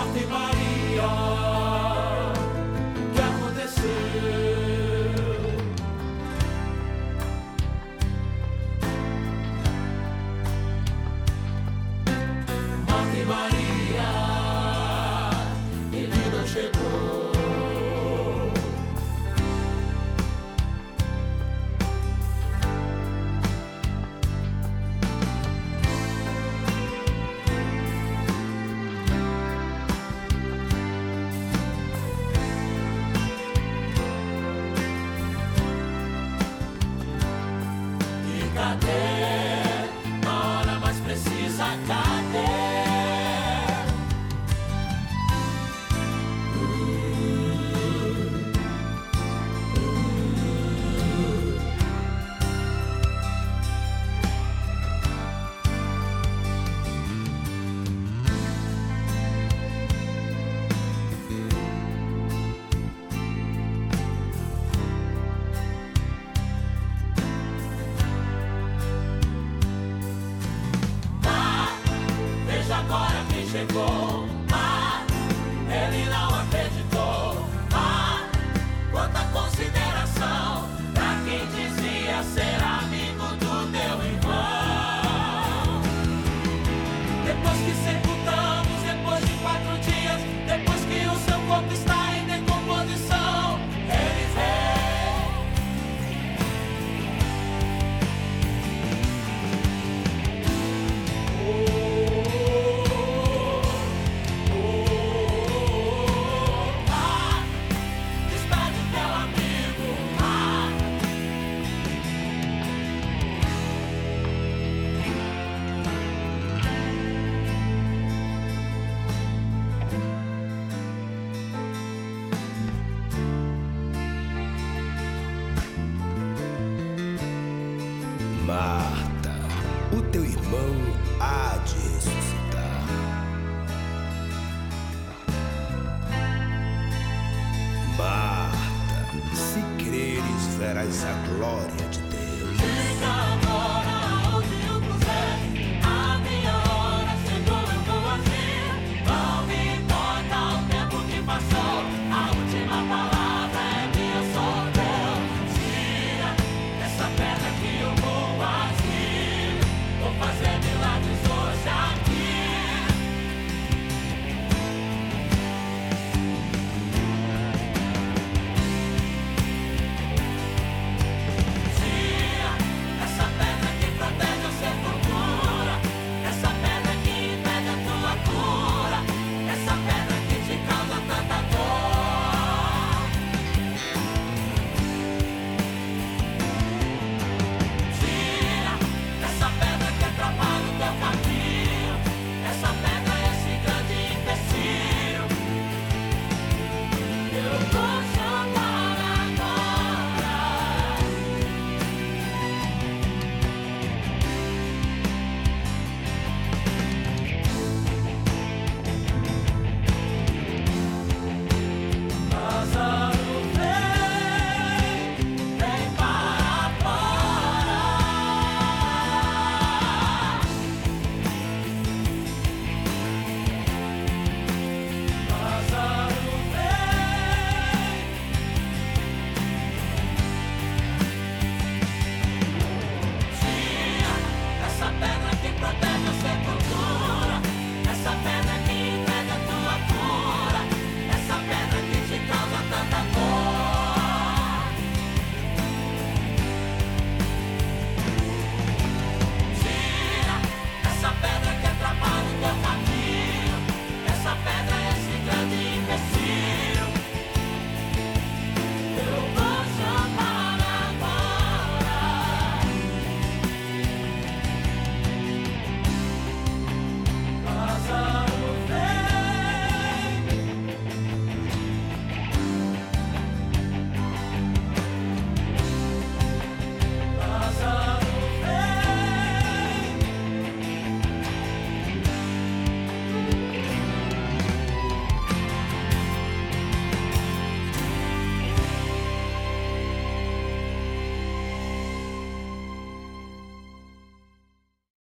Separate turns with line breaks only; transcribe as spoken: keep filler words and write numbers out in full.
Marta e Maria, o que aconteceu? Marta e Maria, ele não chegou. Cadê? Na hora mais precisa, cadê? Agora quem chegou, ah, ele não acreditou. Ah, quanta consideração pra quem dizia ser amigo do teu irmão. Depois que sepultamos, depois de quatro dias, depois que o seu corpo está em decomposição, ele vem.
Marta, o teu irmão há de ressuscitar. Marta, se creres, verás a glória de